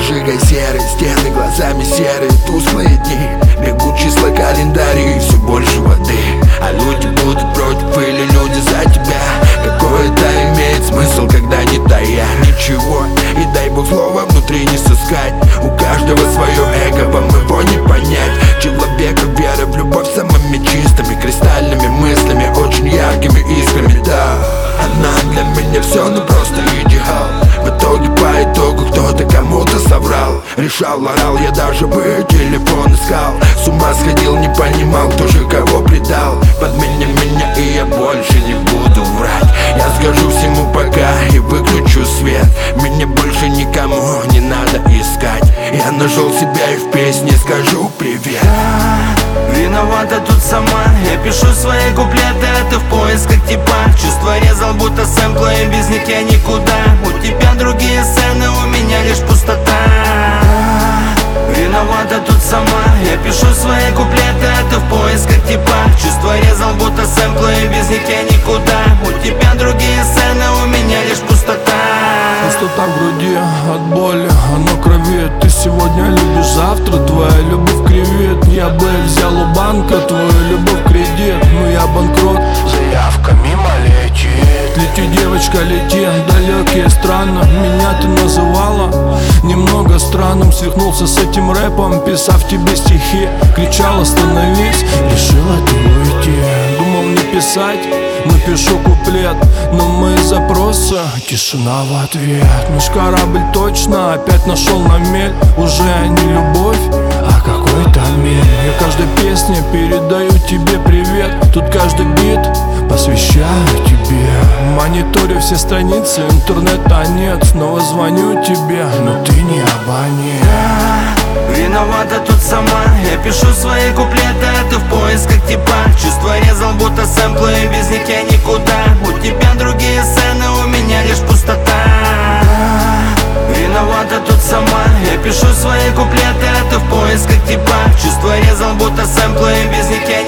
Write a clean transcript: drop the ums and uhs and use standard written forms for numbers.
зажигай серый, стены глазами серые, тусклые дни. Бегут числа календарей и все больше воды. А люди будут против или люди за тебя. Какой это имеет смысл, когда не тая ничего. И дай бог слова внутри не сыскать. У каждого свое эго, вам его не понять. Человека вера в любовь самыми чистыми кристальными мыслями, очень яркими искрами, да. Она для меня все, ну просто идеал. В итоге по итогу кто-то кому-то соврал. Решал, орал, я даже бы телефон искал. С ума сходил, не понимал, кто же кого предал. Подмени меня и я больше не буду врать. Я скажу всему пока и выключу свет. Меня больше никому не надо искать. Я нашел себя и в песне скажу привет. Виновата тут сама, я пишу свои куплеты, а ты в поисках типа. Чувства резал, будто сэмплы, и без них я никуда. У тебя другие сцены, у меня лишь пустота. Виновата тут сама, я пишу свои куплеты, а ты в поисках типа. Чувства резал, будто сэмплы, и без них я никуда. У тебя другие сцены, у меня лишь пустота. Пустота в груди от боли, оно крови. Ты сегодня любишь, завтра твоя любовь кривит. Я бы взял у банка твою любовь в кредит, но я банкрот, заявка мимо летит. Лети, девочка, лети, далекие страны. Меня ты называла немного странным. Свихнулся с этим рэпом, писав тебе стихи. Кричал остановись, решила ты уйти. Думал не писать, напишу куплет, но мы из запроса тишина в ответ. Наш корабль точно опять нашел на мель. Уже не любовь, а какой-то мель. Я каждой песне передаю тебе привет. Тут каждый бит посвящаю тебе. Мониторю все страницы, интернета нет. Снова звоню тебе, но ты не абонент. Виновата тут сама, я пишу свои куплеты, а ты в поисках типа. Чувства резал, будто сэмплы, и без них я никуда. У тебя другие сцены, у меня лишь пустота. Виновата тут сама, я пишу свои куплеты, а ты в поисках типа. Чувства резал, будто сэмплы, и без них я